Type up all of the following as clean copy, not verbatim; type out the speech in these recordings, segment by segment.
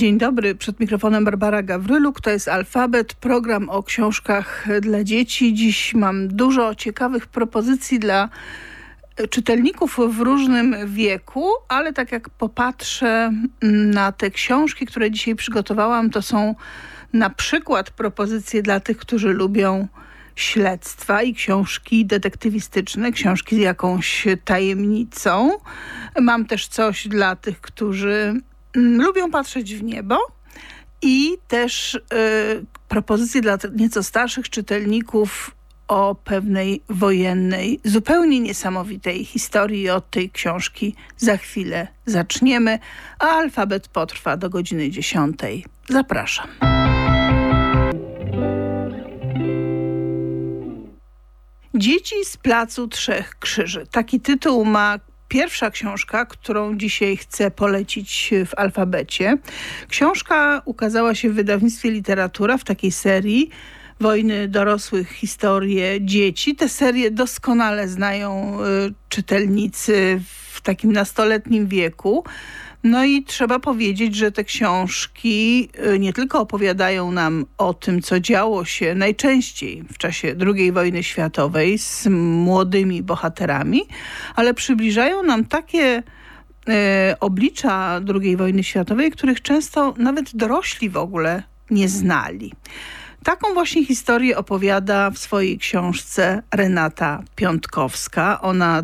Dzień dobry, przed mikrofonem Barbara Gawryluk, to jest Alfabet, program o książkach dla dzieci. Dziś mam dużo ciekawych propozycji dla czytelników w różnym wieku, ale tak jak popatrzę na te książki, które dzisiaj przygotowałam, to są na przykład propozycje dla tych, którzy lubią śledztwa i książki detektywistyczne, książki z jakąś tajemnicą. Mam też coś dla tych, którzy lubią patrzeć w niebo i też propozycje dla nieco starszych czytelników o pewnej wojennej, zupełnie niesamowitej historii. Od tej książki za chwilę zaczniemy, a Alfabet potrwa do godziny 10. Zapraszam. Dzieci z Placu Trzech Krzyży. Taki tytuł ma pierwsza książka, którą dzisiaj chcę polecić w Alfabecie. Książka ukazała się w wydawnictwie Literatura w takiej serii Wojny dorosłych, historie dzieci. Te serie doskonale znają czytelnicy w takim nastoletnim wieku. No i trzeba powiedzieć, że te książki nie tylko opowiadają nam o tym, co działo się najczęściej w czasie II wojny światowej z młodymi bohaterami, ale przybliżają nam takie oblicza II wojny światowej, których często nawet dorośli w ogóle nie znali. Taką właśnie historię opowiada w swojej książce Renata Piątkowska. Ona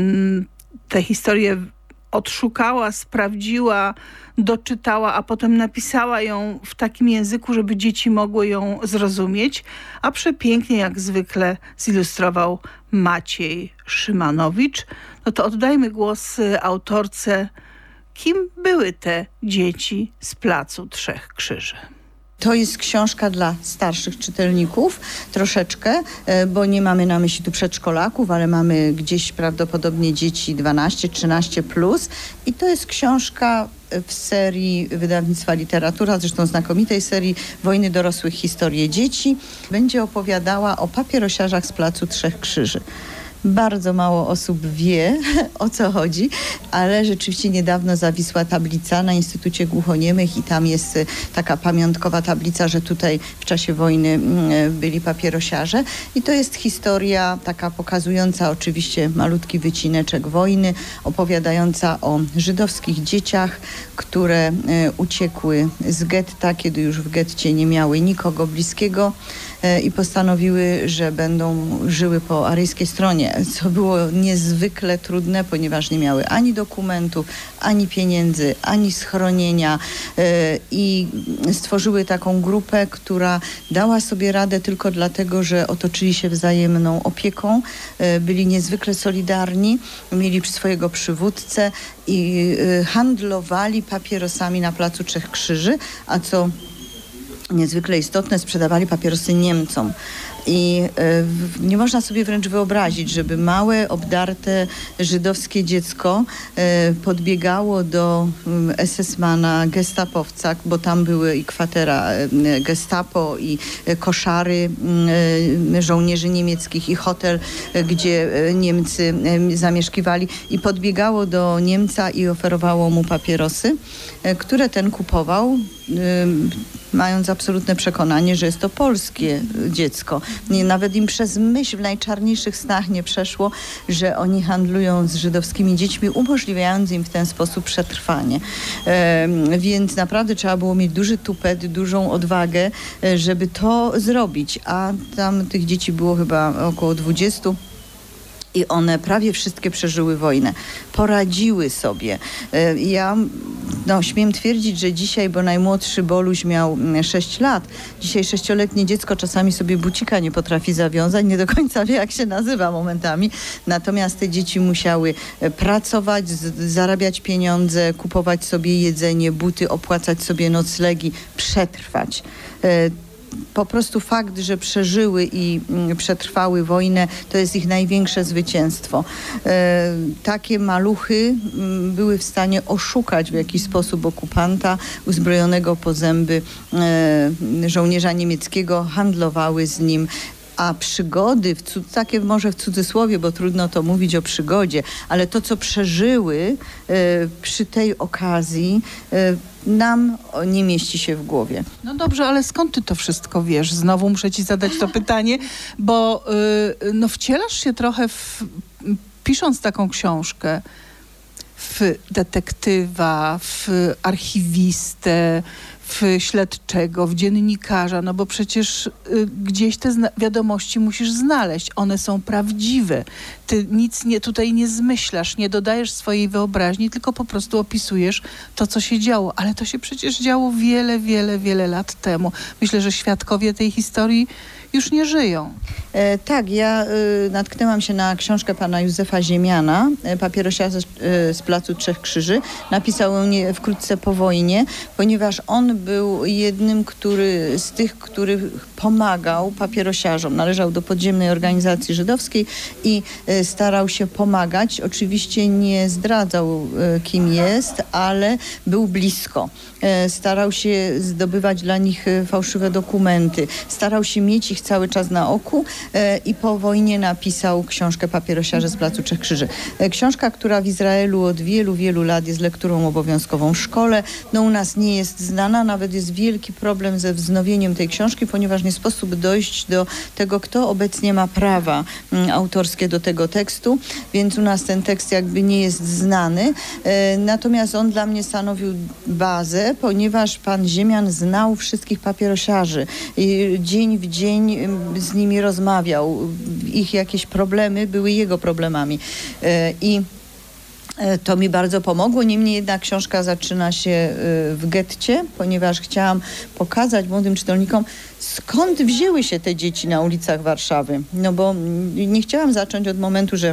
tę historię odszukała, sprawdziła, doczytała, a potem napisała ją w takim języku, żeby dzieci mogły ją zrozumieć, a przepięknie jak zwykle zilustrował Maciej Szymanowicz. No to oddajmy głos autorce. Kim były te dzieci z Placu Trzech Krzyży? To jest książka dla starszych czytelników troszeczkę, bo nie mamy na myśli tu przedszkolaków, ale mamy gdzieś prawdopodobnie dzieci 12-13 plus. I to jest książka w serii wydawnictwa Literatura, zresztą znakomitej serii Wojny dorosłych, historie dzieci. Będzie opowiadała o papierosiarzach z Placu Trzech Krzyży. Bardzo mało osób wie, o co chodzi, ale rzeczywiście niedawno zawisła tablica na Instytucie Głuchoniemych i tam jest taka pamiątkowa tablica, że tutaj w czasie wojny byli papierosiarze. I to jest historia taka pokazująca oczywiście malutki wycineczek wojny, opowiadająca o żydowskich dzieciach, które uciekły z getta, kiedy już w getcie nie miały nikogo bliskiego i postanowiły, że będą żyły po aryjskiej stronie, co było niezwykle trudne, ponieważ nie miały ani dokumentów, ani pieniędzy, ani schronienia i stworzyły taką grupę, która dała sobie radę tylko dlatego, że otoczyli się wzajemną opieką, byli niezwykle solidarni, mieli swojego przywódcę i handlowali papierosami na Placu Trzech Krzyży, a co niezwykle istotne, sprzedawali papierosy Niemcom. I nie można sobie wręcz wyobrazić, żeby małe, obdarte żydowskie dziecko podbiegało do SS-mana, gestapowca, bo tam były i kwatera gestapo, i koszary żołnierzy niemieckich, i hotel, gdzie Niemcy zamieszkiwali, i podbiegało do Niemca i oferowało mu papierosy, które ten kupował, mając absolutne przekonanie, że jest to polskie dziecko. Nawet im przez myśl w najczarniejszych snach nie przeszło, że oni handlują z żydowskimi dziećmi, umożliwiając im w ten sposób przetrwanie. Więc naprawdę trzeba było mieć duży tupet, dużą odwagę, żeby to zrobić. A tam tych dzieci było chyba około 20. I one prawie wszystkie przeżyły wojnę. Poradziły sobie. Ja śmiem twierdzić, że dzisiaj, bo najmłodszy Boluś miał 6 lat, dzisiaj 6-letnie dziecko czasami sobie bucika nie potrafi zawiązać, nie do końca wie, jak się nazywa momentami. Natomiast te dzieci musiały pracować, zarabiać pieniądze, kupować sobie jedzenie, buty, opłacać sobie noclegi, przetrwać. Po prostu fakt, że przeżyły i przetrwały wojnę, to jest ich największe zwycięstwo. Takie maluchy były w stanie oszukać w jakiś sposób okupanta, uzbrojonego po zęby żołnierza niemieckiego, handlowały z nim, A przygody, takie może w cudzysłowie, bo trudno to mówić o przygodzie, ale to, co przeżyły przy tej okazji, nam nie mieści się w głowie. No dobrze, ale skąd ty to wszystko wiesz? Znowu muszę ci zadać to pytanie, bo no wcielasz się trochę pisząc taką książkę, w detektywa, w archiwistę, w śledczego, w dziennikarza, no bo przecież gdzieś te wiadomości musisz znaleźć. One są prawdziwe. Ty nic tutaj nie zmyślasz, nie dodajesz swojej wyobraźni, tylko po prostu opisujesz to, co się działo. Ale to się przecież działo wiele, wiele, wiele lat temu. Myślę, że świadkowie tej historii już nie żyją. Tak, ja natknęłam się na książkę pana Józefa Ziemiana, Papierosiarze z Placu Trzech Krzyży. Napisał ją wkrótce po wojnie, ponieważ on był jednym z tych, który pomagał papierosiarzom. Należał do podziemnej organizacji żydowskiej i starał się pomagać. Oczywiście nie zdradzał, kim jest, ale był blisko. Starał się zdobywać dla nich fałszywe dokumenty. Starał się mieć ich cały czas na oku i po wojnie napisał książkę Papierosiarze z Placu Trzech Krzyży. Książka, która w Izraelu od wielu, wielu lat jest lekturą obowiązkową w szkole. No u nas nie jest znana, nawet jest wielki problem ze wznowieniem tej książki, ponieważ nie sposób dojść do tego, kto obecnie ma prawa autorskie do tego tekstu, więc u nas ten tekst jakby nie jest znany. Natomiast on dla mnie stanowił bazę, ponieważ pan Ziemian znał wszystkich papierosiarzy. Dzień w dzień z nimi rozmawiał. Ich jakieś problemy były jego problemami. I to mi bardzo pomogło. Niemniej jednak książka zaczyna się w getcie, ponieważ chciałam pokazać młodym czytelnikom, skąd wzięły się te dzieci na ulicach Warszawy. No bo nie chciałam zacząć od momentu, że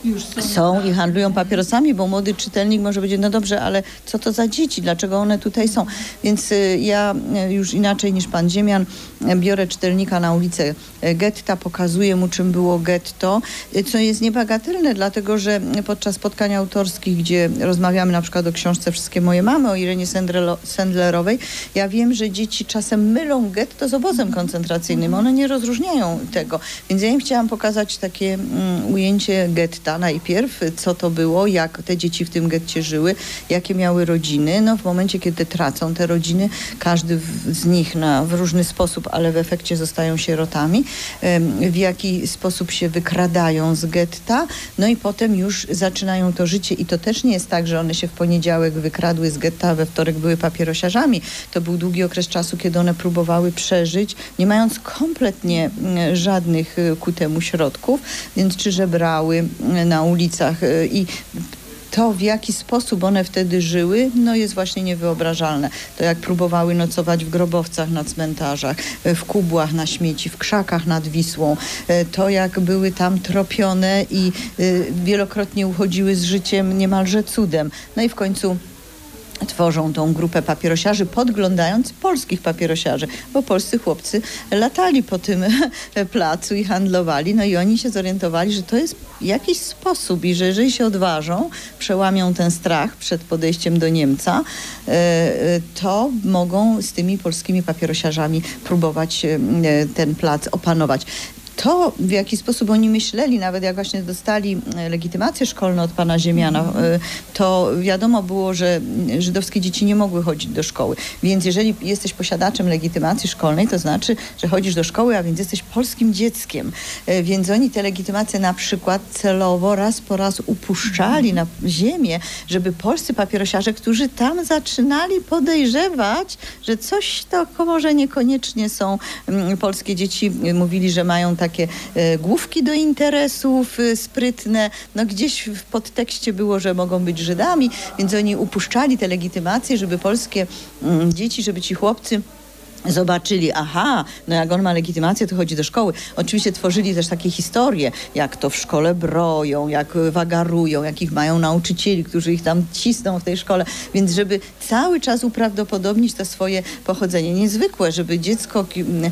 są i handlują papierosami, bo młody czytelnik może powiedzieć, no dobrze, ale co to za dzieci? Dlaczego one tutaj są? Więc ja już inaczej niż pan Ziemian biorę czytelnika na ulicę getta, pokazuję mu, czym było getto, co jest niebagatelne, dlatego że podczas spotkań autorskich, gdzie rozmawiamy na przykład o książce Wszystkie moje mamy, o Irenie Sendlerowej, ja wiem, że dzieci czasem mylą getto z obozem koncentracyjnym. One nie rozróżniają tego. Więc ja im chciałam pokazać takie ujęcie getta najpierw, co to było, jak te dzieci w tym getcie żyły, jakie miały rodziny. No w momencie, kiedy tracą te rodziny, każdy z nich w różny sposób, ale w efekcie zostają sierotami, w jaki sposób się wykradają z getta, no i potem już zaczynają to życie i to też nie jest tak, że one się w poniedziałek wykradły z getta, a we wtorek były papierosiarzami. To był długi okres czasu, kiedy one próbowały przeżyć, nie mając kompletnie żadnych ku temu środków, więc czy żebrały na ulicach i to, w jaki sposób one wtedy żyły, no jest właśnie niewyobrażalne. To jak próbowały nocować w grobowcach na cmentarzach, w kubłach na śmieci, w krzakach nad Wisłą. To jak były tam tropione i wielokrotnie uchodziły z życiem niemalże cudem. No i w końcu tworzą tą grupę papierosiarzy, podglądając polskich papierosiarzy, bo polscy chłopcy latali po tym placu i handlowali, no i oni się zorientowali, że to jest jakiś sposób i że jeżeli się odważą, przełamią ten strach przed podejściem do Niemca, to mogą z tymi polskimi papierosiarzami próbować ten plac opanować. To, w jaki sposób oni myśleli, nawet jak właśnie dostali legitymację szkolną od pana Ziemiana, to wiadomo było, że żydowskie dzieci nie mogły chodzić do szkoły. Więc jeżeli jesteś posiadaczem legitymacji szkolnej, to znaczy, że chodzisz do szkoły, a więc jesteś polskim dzieckiem. Więc oni te legitymacje na przykład celowo raz po raz upuszczali na ziemię, żeby polscy papierosiarze, którzy tam zaczynali podejrzewać, że coś to może niekoniecznie są polskie dzieci, mówili, że mają takie główki do interesów sprytne. No gdzieś w podtekście było, że mogą być Żydami, więc oni upuszczali te legitymacje, żeby polskie dzieci, żeby ci chłopcy zobaczyli, aha, no jak on ma legitymację, to chodzi do szkoły. Oczywiście tworzyli też takie historie, jak to w szkole broją, jak wagarują, jakich mają nauczycieli, którzy ich tam cisną w tej szkole. Więc żeby cały czas uprawdopodobnić to swoje pochodzenie. Niezwykłe, żeby dziecko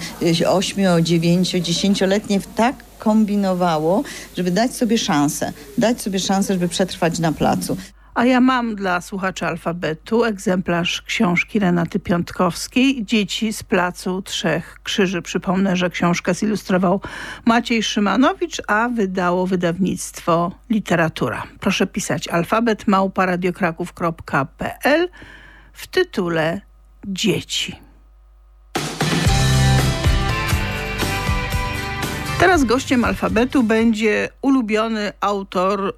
8, 9, 10-letnie tak kombinowało, żeby dać sobie szansę, żeby przetrwać na placu. A ja mam dla słuchaczy Alfabetu egzemplarz książki Renaty Piątkowskiej Dzieci z Placu Trzech Krzyży. Przypomnę, że książkę zilustrował Maciej Szymanowicz, a wydało wydawnictwo Literatura. Proszę pisać alfabet@radiokraków.pl w tytule Dzieci. Teraz gościem Alfabetu będzie ulubiony autor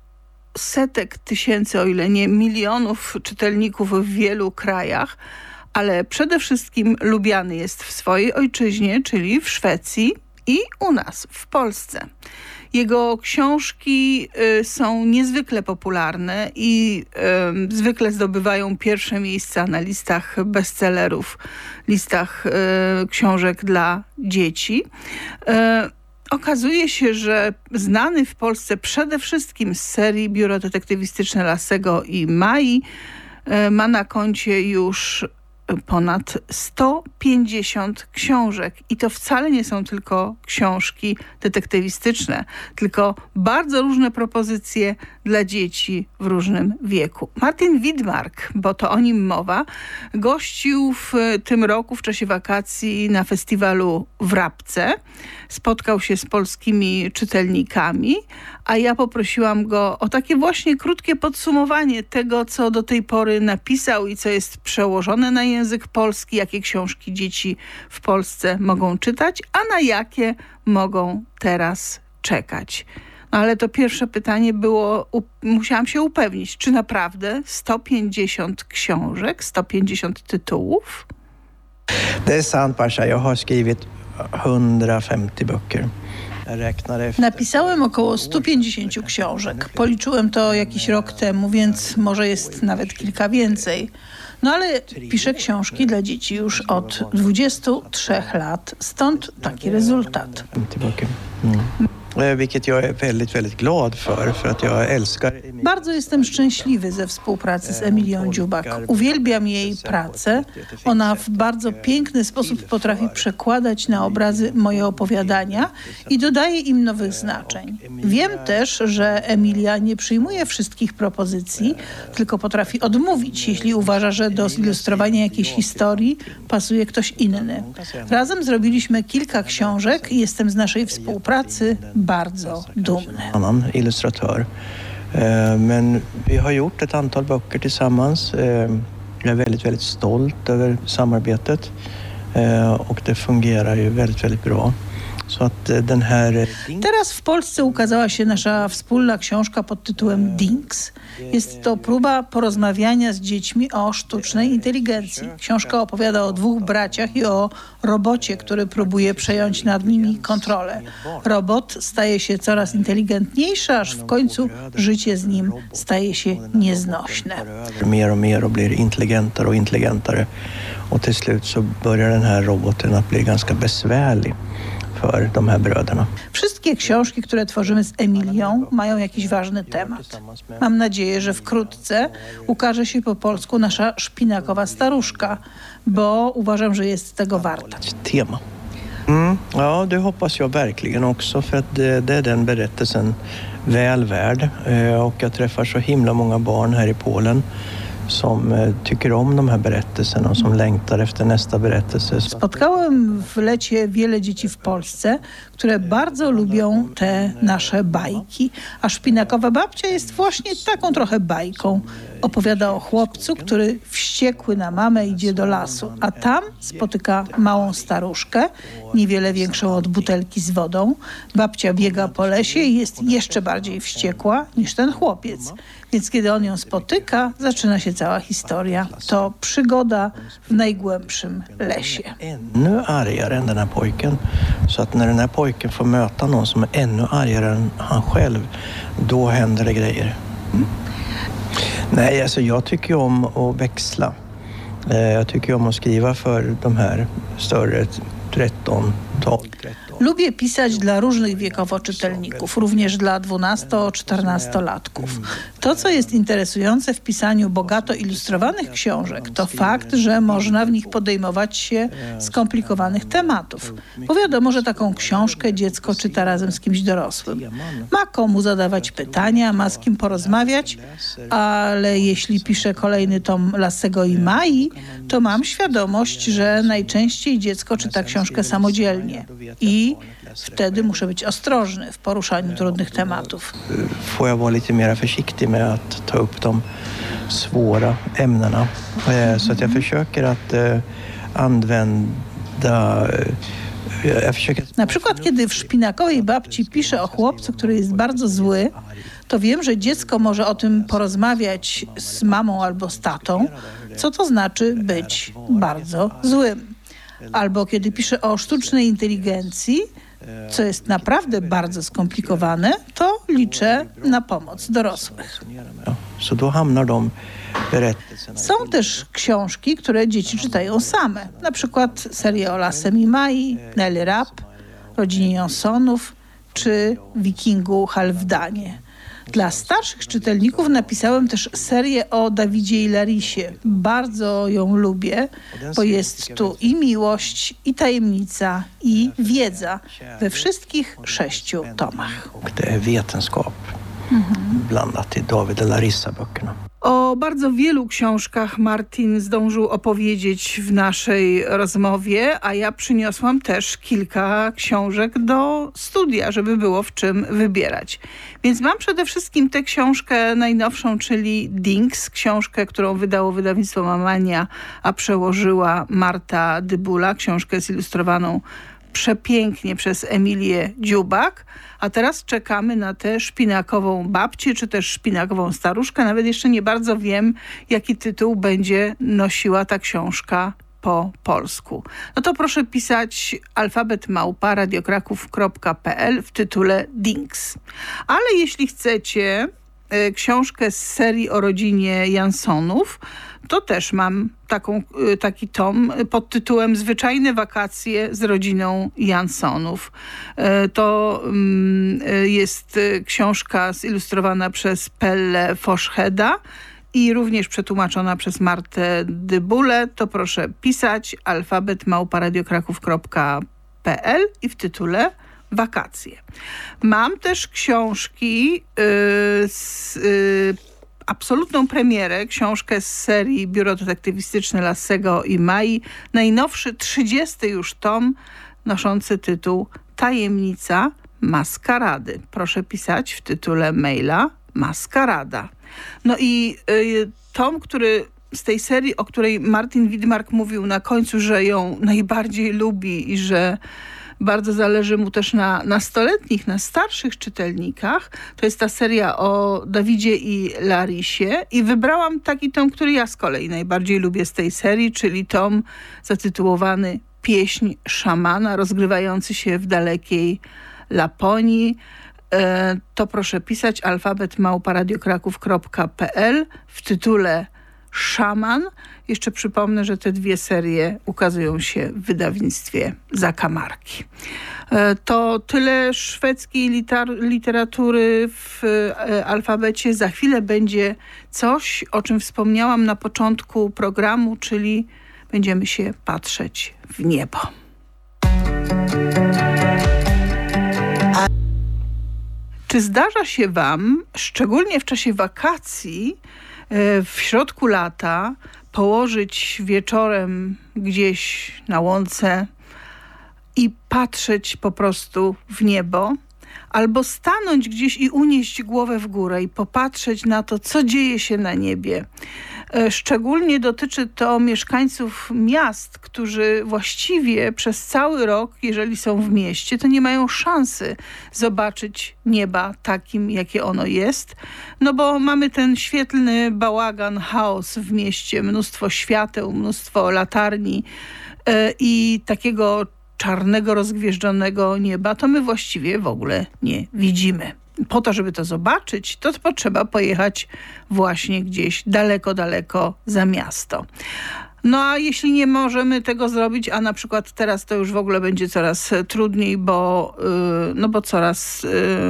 setek tysięcy, o ile nie milionów czytelników w wielu krajach, ale przede wszystkim lubiany jest w swojej ojczyźnie, czyli w Szwecji i u nas, w Polsce. Jego książki są niezwykle popularne i zwykle zdobywają pierwsze miejsca na listach bestsellerów, listach książek dla dzieci. Okazuje się, że znany w Polsce przede wszystkim z serii Biuro Detektywistyczne Lasego i Mai ma na koncie już ponad 150 książek. I to wcale nie są tylko książki detektywistyczne, tylko bardzo różne propozycje dla dzieci w różnym wieku. Martin Widmark, bo to o nim mowa, gościł w tym roku w czasie wakacji na festiwalu w Rabce. Spotkał się z polskimi czytelnikami, a ja poprosiłam go o takie właśnie krótkie podsumowanie tego, co do tej pory napisał i co jest przełożone na język polski, jakie książki dzieci w Polsce mogą czytać, a na jakie mogą teraz czekać. No ale to pierwsze pytanie było, musiałam się upewnić, czy naprawdę 150 książek, 150 tytułów? Det är sant, Pasha. Jag har skrivit 150 böcker. Napisałem około 150 książek. Policzyłem to jakiś rok temu, więc może jest nawet kilka więcej. No ale piszę książki dla dzieci już od 23 lat, stąd taki rezultat. Vilket jag är väldigt, väldigt glad för att jag älskar. Bardzo jestem szczęśliwy ze współpracy z Emilią Dziubak. Uwielbiam jej pracę. Ona w bardzo piękny sposób potrafi przekładać na obrazy moje opowiadania i dodaje im nowych znaczeń. Wiem też, że Emilia nie przyjmuje wszystkich propozycji, tylko potrafi odmówić, jeśli uważa, że do zilustrowania jakiejś historii pasuje ktoś inny. Razem zrobiliśmy kilka książek i jestem z naszej współpracy bardzo dumny. Annan illustratör. Men vi har gjort ett antal böcker tillsammans. Jag är väldigt, väldigt stolt över samarbetet. Och det fungerar ju väldigt, väldigt bra. Teraz w Polsce ukazała się nasza wspólna książka pod tytułem Dinks. Jest to próba porozmawiania z dziećmi o sztucznej inteligencji. Książka opowiada o dwóch braciach i o robocie, który próbuje przejąć nad nimi kontrolę. Robot staje się coraz inteligentniejszy, aż w końcu życie z nim staje się nieznośne. Mer och mer och blir intelligentare och intelligentare. Och till slut så börjar den här roboten att bli ganska besvärlig. Wszystkie książki, które tworzymy z Emilią, mają jakiś ważny temat. Mam nadzieję, że wkrótce ukaże się po polsku nasza Szpinakowa staruszka, bo uważam, że jest tego warta. Tema. Ja, det hoppas jag verkligen också, för att det är den berättelsen väl värd. Och jag träffar så himla många barn här i Polen som tycker om de här berättelserna och som längtar efter nästa berättelse. Spotkałem w lecie wiele dzieci w Polsce, które bardzo lubią te nasze bajki, a Szpinakowa babcia jest właśnie taką trochę bajką. Opowiada o chłopcu, który wściekły na mamę idzie do lasu, a tam spotyka małą staruszkę, niewiele większą od butelki z wodą. Babcia biega po lesie i jest jeszcze bardziej wściekła niż ten chłopiec. Więc kiedy on ją spotyka, zaczyna się cała historia. To przygoda w najgłębszym lesie. Ännu argare än den här pojken. Så att när den här pojken får möta någon som är ännu argare än han själv, då händer det grejer. Nej, alltså jag tycker om att växla. Jag tycker om att skriva för de här större 13. Lubię pisać dla różnych wiekowo czytelników, również dla 12-14-latków. To, co jest interesujące w pisaniu bogato ilustrowanych książek, to fakt, że można w nich podejmować się skomplikowanych tematów. Bo wiadomo, że taką książkę dziecko czyta razem z kimś dorosłym. Ma komu zadawać pytania, ma z kim porozmawiać, ale jeśli piszę kolejny tom Lassego i Mai, to mam świadomość, że najczęściej dziecko czyta książkę samodzielnie i wtedy muszę być ostrożny w poruszaniu trudnych tematów. Får jag vara lite mer försiktig med att ta upp de svåra ämnena. Så att jag försöker att använda... Na przykład, kiedy w Szpinakowej babci piszę o chłopcu, który jest bardzo zły, to wiem, że dziecko może o tym porozmawiać z mamą albo z tatą, co to znaczy być bardzo złym. Albo kiedy piszę o sztucznej inteligencji, co jest naprawdę bardzo skomplikowane, to liczę na pomoc dorosłych. Są też książki, które dzieci czytają same. Na przykład serię o Lassem i Mai, Nelly Rapp, rodzinie Jansonów czy Wikingu Halfdanie. Dla starszych czytelników napisałem też serię o Dawidzie i Larisie. Bardzo ją lubię, bo jest tu i miłość, i tajemnica, i wiedza we wszystkich 6 tomach. Blandat i Dawida Larissa-böckerna. O bardzo wielu książkach Martin zdążył opowiedzieć w naszej rozmowie, a ja przyniosłam też kilka książek do studia, żeby było w czym wybierać. Więc mam przede wszystkim tę książkę najnowszą, czyli Dinks, książkę, którą wydało wydawnictwo Mamania, a przełożyła Marta Dybula, książkę zilustrowaną przepięknie przez Emilię Dziubak, a teraz czekamy na tę szpinakową babcię, czy też szpinakową staruszkę. Nawet jeszcze nie bardzo wiem, jaki tytuł będzie nosiła ta książka po polsku. No to proszę pisać alfabet@radiokraków.pl w tytule Dinks. Ale jeśli chcecie książkę z serii o rodzinie Jansonów, to też mam taki tom pod tytułem Zwyczajne wakacje z rodziną Jansonów. To jest książka zilustrowana przez Pelle Foscheda i również przetłumaczona przez Martę Dybulę. To proszę pisać alfabet@radiokraków.pl i w tytule Wakacje. Mam też książki absolutną premierę, książkę z serii Biuro Detektywistyczne Lassego i Mai. Najnowszy, 30. już tom, noszący tytuł Tajemnica maskarady. Proszę pisać w tytule maila Maskarada. No i tom, który z tej serii, o której Martin Widmark mówił na końcu, że ją najbardziej lubi i że bardzo zależy mu też na nastoletnich, na starszych czytelnikach. To jest ta seria o Dawidzie i Larisie i wybrałam taki tom, który ja z kolei najbardziej lubię z tej serii, czyli tom zatytułowany Pieśń szamana, rozgrywający się w dalekiej Laponii. To proszę pisać alfabet@radiokraków.pl w tytule Szaman. Jeszcze przypomnę, że te dwie serie ukazują się w wydawnictwie Zakamarki. To tyle szwedzkiej literatury w alfabecie. Za chwilę będzie coś, o czym wspomniałam na początku programu, czyli będziemy się patrzeć w niebo. Czy zdarza się wam, szczególnie w czasie wakacji, w środku lata, położyć wieczorem gdzieś na łące i patrzeć po prostu w niebo, albo stanąć gdzieś i unieść głowę w górę i popatrzeć na to, co dzieje się na niebie. Szczególnie dotyczy to mieszkańców miast, którzy właściwie przez cały rok, jeżeli są w mieście, to nie mają szansy zobaczyć nieba takim, jakie ono jest. No bo mamy ten świetlny bałagan, chaos w mieście, mnóstwo świateł, mnóstwo latarni i takiego czarnego, rozgwieżdżonego nieba, to my właściwie w ogóle nie widzimy. Po to, żeby to zobaczyć, to potrzeba pojechać właśnie gdzieś daleko, daleko za miasto. No a jeśli nie możemy tego zrobić, a na przykład teraz to już w ogóle będzie coraz trudniej, bo coraz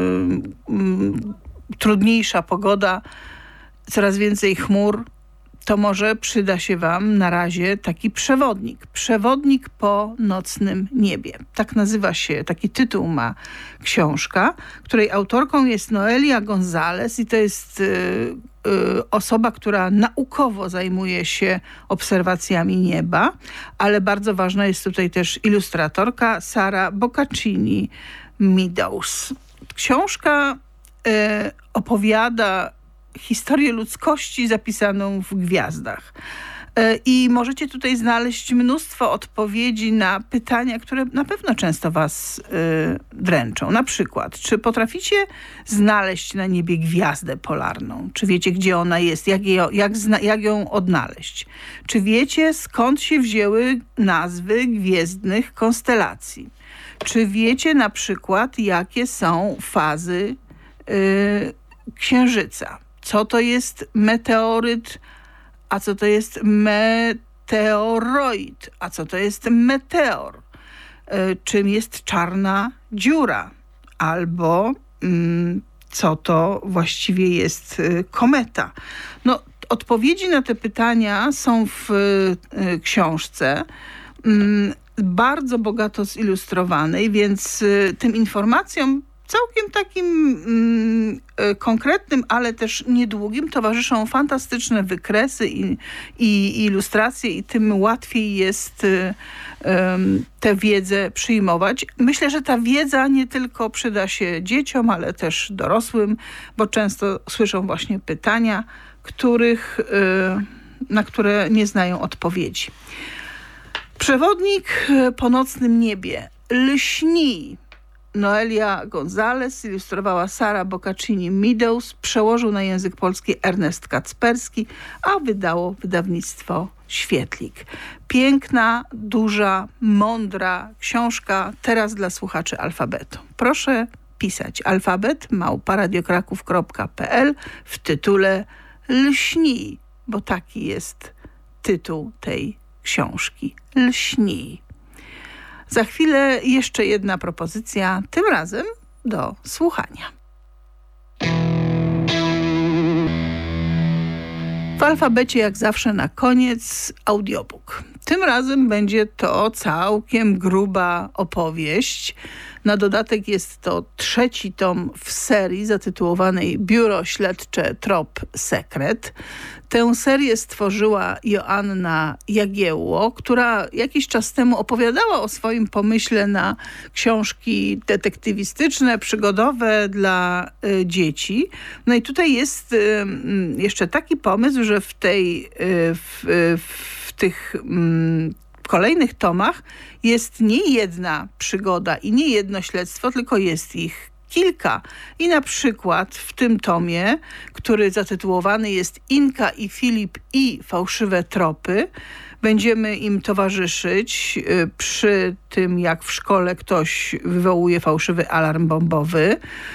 trudniejsza pogoda, coraz więcej chmur, to może przyda się wam na razie taki przewodnik. Przewodnik po nocnym niebie. Tak nazywa się, taki tytuł ma książka, której autorką jest Noelia González i to jest osoba, która naukowo zajmuje się obserwacjami nieba, ale bardzo ważna jest tutaj też ilustratorka Sara Boccaccini Meadows. Książka opowiada historię ludzkości zapisaną w gwiazdach. I możecie tutaj znaleźć mnóstwo odpowiedzi na pytania, które na pewno często was dręczą. Na przykład, czy potraficie znaleźć na niebie gwiazdę polarną? Czy wiecie, gdzie ona jest? Jak ją odnaleźć? Czy wiecie, skąd się wzięły nazwy gwiezdnych konstelacji? Czy wiecie na przykład, jakie są fazy Księżyca? Co to jest meteoryt, a co to jest meteoroid, a co to jest meteor? Czym jest czarna dziura? Albo co to właściwie jest kometa? No, odpowiedzi na te pytania są w książce, bardzo bogato zilustrowanej, więc tym informacjom całkiem takim konkretnym, ale też niedługim towarzyszą fantastyczne wykresy i ilustracje i tym łatwiej jest tę wiedzę przyjmować. Myślę, że ta wiedza nie tylko przyda się dzieciom, ale też dorosłym, bo często słyszą właśnie pytania, na które nie znają odpowiedzi. Przewodnik po nocnym niebie. Lśni. Noelia González, ilustrowała Sara Boccaccini Meadows, przełożył na język polski Ernest Kacperski, a wydało wydawnictwo Świetlik. Piękna, duża, mądra książka, teraz dla słuchaczy Alfabetu. Proszę pisać alfabet@radiokraków.pl w tytule Lśnij, bo taki jest tytuł tej książki. Lśnij. Za chwilę jeszcze jedna propozycja, tym razem do słuchania. W Alfabecie jak zawsze na koniec audiobook. Tym razem będzie to całkiem gruba opowieść. Na dodatek jest to 3. tom w serii zatytułowanej Biuro Śledcze Trop Sekret. Tę serię stworzyła Joanna Jagiełło, która jakiś czas temu opowiadała o swoim pomyśle na książki detektywistyczne, przygodowe dla dzieci. No i tutaj jest jeszcze taki pomysł, że w tych kolejnych tomach jest nie jedna przygoda i nie jedno śledztwo, tylko jest ich kilka. I na przykład w tym tomie, który zatytułowany jest Inka i Filip i fałszywe tropy, będziemy im towarzyszyć przy tym, jak w szkole ktoś wywołuje fałszywy alarm bombowy.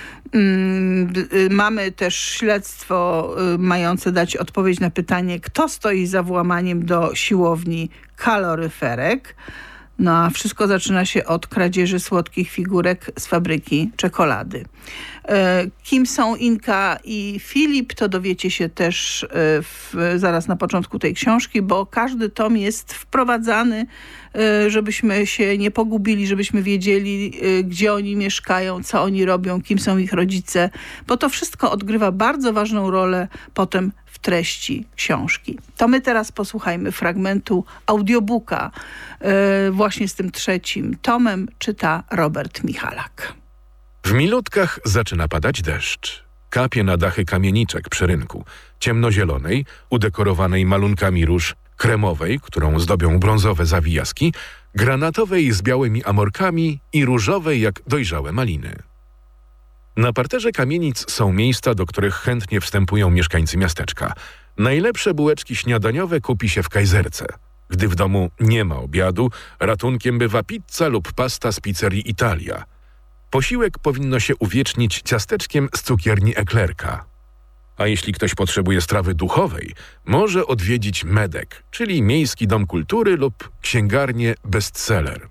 Mamy też śledztwo mające dać odpowiedź na pytanie, kto stoi za włamaniem do siłowni kaloryferek. No a wszystko zaczyna się od kradzieży słodkich figurek z fabryki czekolady. Kim są Inka i Filip, to dowiecie się też zaraz na początku tej książki, bo każdy tom jest wprowadzany, żebyśmy się nie pogubili, żebyśmy wiedzieli, gdzie oni mieszkają, co oni robią, kim są ich rodzice, bo to wszystko odgrywa bardzo ważną rolę potem w treści książki. To my teraz posłuchajmy fragmentu audiobooka właśnie z tym 3. tomem, czyta Robert Michalak. W minutkach zaczyna padać deszcz. Kapie na dachy kamieniczek przy rynku, ciemnozielonej, udekorowanej malunkami róż, kremowej, którą zdobią brązowe zawijaski, granatowej z białymi amorkami i różowej jak dojrzałe maliny. Na parterze kamienic są miejsca, do których chętnie wstępują mieszkańcy miasteczka. Najlepsze bułeczki śniadaniowe kupi się w Kajzerce. Gdy w domu nie ma obiadu, ratunkiem bywa pizza lub pasta z pizzerii Italia. Posiłek powinno się uwiecznić ciasteczkiem z cukierni Eklerka. A jeśli ktoś potrzebuje strawy duchowej, może odwiedzić Medek, czyli Miejski Dom Kultury lub księgarnię Bestseller.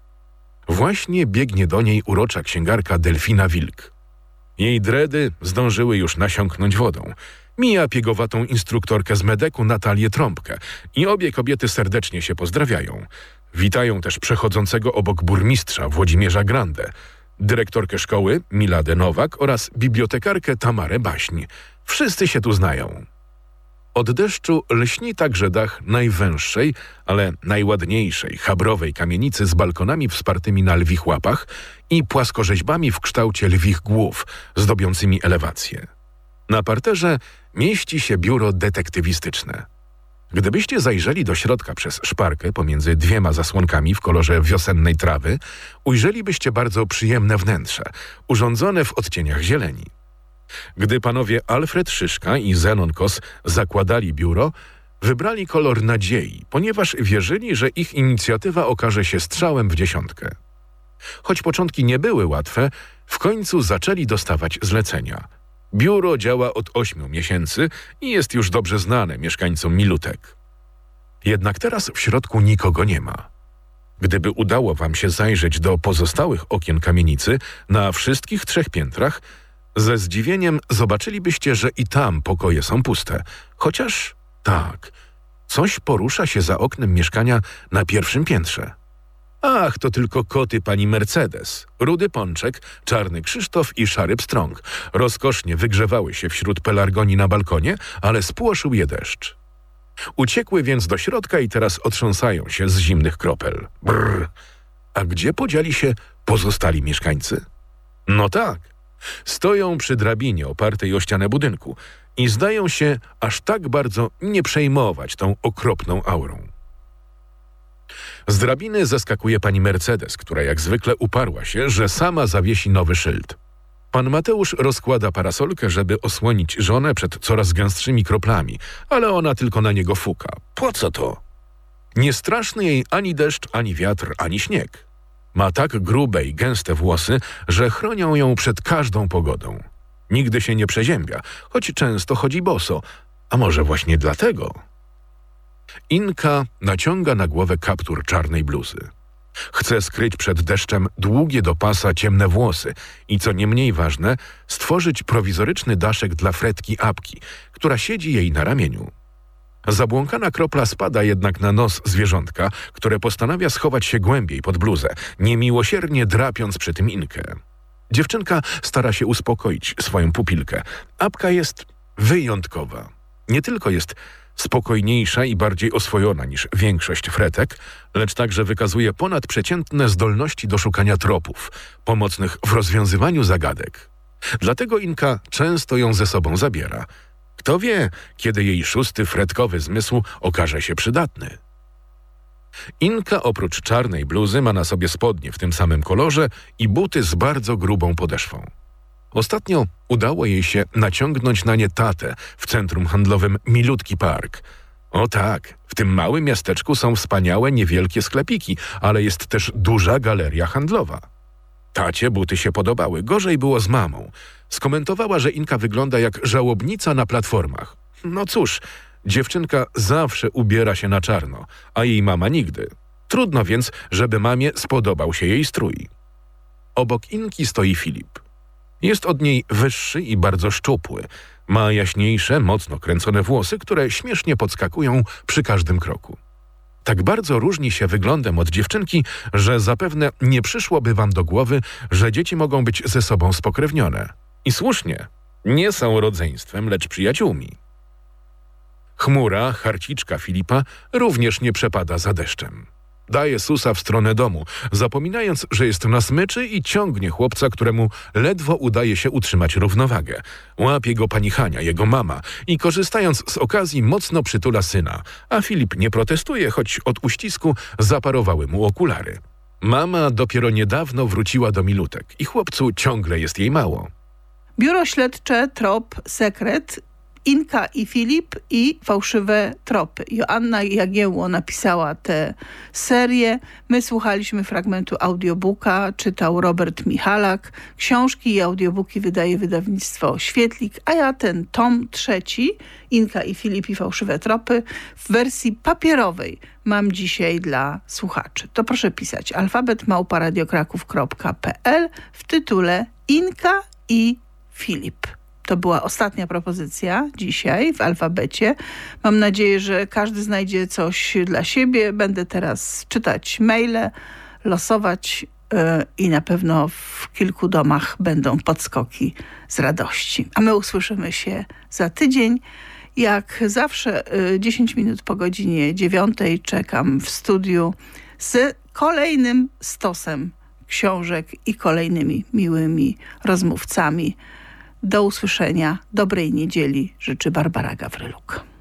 Właśnie biegnie do niej urocza księgarka Delfina Wilk. Jej dredy zdążyły już nasiąknąć wodą. Mija piegowatą instruktorkę z Medeku Natalię Trąbkę i obie kobiety serdecznie się pozdrawiają. Witają też przechodzącego obok burmistrza Włodzimierza Grande, dyrektorkę szkoły Miladę Nowak oraz bibliotekarkę Tamarę Baśń. Wszyscy się tu znają. Od deszczu lśni także dach najwęższej, ale najładniejszej, chabrowej kamienicy z balkonami wspartymi na lwich łapach i płaskorzeźbami w kształcie lwich głów, zdobiącymi elewację. Na parterze mieści się biuro detektywistyczne. Gdybyście zajrzeli do środka przez szparkę pomiędzy dwiema zasłonkami w kolorze wiosennej trawy, ujrzelibyście bardzo przyjemne wnętrze, urządzone w odcieniach zieleni. Gdy panowie Alfred Szyszka i Zenon Kos zakładali biuro, wybrali kolor nadziei, ponieważ wierzyli, że ich inicjatywa okaże się strzałem w dziesiątkę. Choć początki nie były łatwe, w końcu zaczęli dostawać zlecenia. Biuro działa od 8 miesięcy i jest już dobrze znane mieszkańcom Milutek. Jednak teraz w środku nikogo nie ma. Gdyby udało wam się zajrzeć do pozostałych okien kamienicy na wszystkich 3 piętrach, ze zdziwieniem zobaczylibyście, że i tam pokoje są puste. Chociaż tak, coś porusza się za oknem mieszkania na 1. piętrze. Ach, to tylko koty pani Mercedes. Rudy Pączek, Czarny Krzysztof i Szary Pstrąg rozkosznie wygrzewały się wśród pelargonii na balkonie, ale spłoszył je deszcz. Uciekły więc do środka i teraz otrząsają się z zimnych kropel. Brrr. A gdzie podzieli się pozostali mieszkańcy? No tak, stoją przy drabinie opartej o ścianę budynku i zdają się aż tak bardzo nie przejmować tą okropną aurą. Z drabiny zeskakuje pani Mercedes, która jak zwykle uparła się, że sama zawiesi nowy szyld. Pan Mateusz rozkłada parasolkę, żeby osłonić żonę przed coraz gęstszymi kroplami, ale ona tylko na niego fuka. Po co to? Nie straszny jej ani deszcz, ani wiatr, ani śnieg. Ma tak grube i gęste włosy, że chronią ją przed każdą pogodą. Nigdy się nie przeziębia, choć często chodzi boso, a może właśnie dlatego? Inka naciąga na głowę kaptur czarnej bluzy. Chce skryć przed deszczem długie do pasa ciemne włosy i, co nie mniej ważne, stworzyć prowizoryczny daszek dla Fredki Apki, która siedzi jej na ramieniu. Zabłąkana kropla spada jednak na nos zwierzątka, które postanawia schować się głębiej pod bluzę, niemiłosiernie drapiąc przy tym Inkę. Dziewczynka stara się uspokoić swoją pupilkę. Apka jest wyjątkowa. Nie tylko jest spokojniejsza i bardziej oswojona niż większość fretek, lecz także wykazuje ponadprzeciętne zdolności do szukania tropów, pomocnych w rozwiązywaniu zagadek. Dlatego Inka często ją ze sobą zabiera. Kto wie, kiedy jej 6. fretkowy zmysł okaże się przydatny. Inka oprócz czarnej bluzy ma na sobie spodnie w tym samym kolorze i buty z bardzo grubą podeszwą. Ostatnio udało jej się naciągnąć na nie tatę w centrum handlowym Milutki Park. O tak, w tym małym miasteczku są wspaniałe, niewielkie sklepiki, ale jest też duża galeria handlowa. Tacie buty się podobały, gorzej było z mamą. Skomentowała, że Inka wygląda jak żałobnica na platformach. No cóż, dziewczynka zawsze ubiera się na czarno, a jej mama nigdy. Trudno więc, żeby mamie spodobał się jej strój. Obok Inki stoi Filip. Jest od niej wyższy i bardzo szczupły. Ma jaśniejsze, mocno kręcone włosy, które śmiesznie podskakują przy każdym kroku. Tak bardzo różni się wyglądem od dziewczynki, że zapewne nie przyszłoby wam do głowy, że dzieci mogą być ze sobą spokrewnione. I słusznie, nie są rodzeństwem, lecz przyjaciółmi. Chmura, harciczka Filipa, również nie przepada za deszczem. Daje susa w stronę domu, zapominając, że jest na smyczy i ciągnie chłopca, któremu ledwo udaje się utrzymać równowagę. Łapie go pani Hania, jego mama, i korzystając z okazji mocno przytula syna, a Filip nie protestuje, choć od uścisku zaparowały mu okulary. Mama dopiero niedawno wróciła do Milutek i chłopcu ciągle jest jej mało. Biuro Śledcze, Trop, Sekret Inka i Filip i Fałszywe tropy. Joanna Jagiełło napisała tę serię. My słuchaliśmy fragmentu audiobooka, czytał Robert Michalak. Książki i audiobooki wydaje wydawnictwo Świetlik, a ja ten tom 3, Inka i Filip i Fałszywe tropy, w wersji papierowej mam dzisiaj dla słuchaczy. To proszę pisać alfabet@radiokraków.pl w tytule Inka i Filip. To była ostatnia propozycja dzisiaj w alfabecie. Mam nadzieję, że każdy znajdzie coś dla siebie. Będę teraz czytać maile, losować i na pewno w kilku domach będą podskoki z radości. A my usłyszymy się za tydzień. Jak zawsze 10 minut po godzinie 9 czekam w studiu z kolejnym stosem książek i kolejnymi miłymi rozmówcami. Do usłyszenia. Dobrej niedzieli życzy Barbara Gawryluk.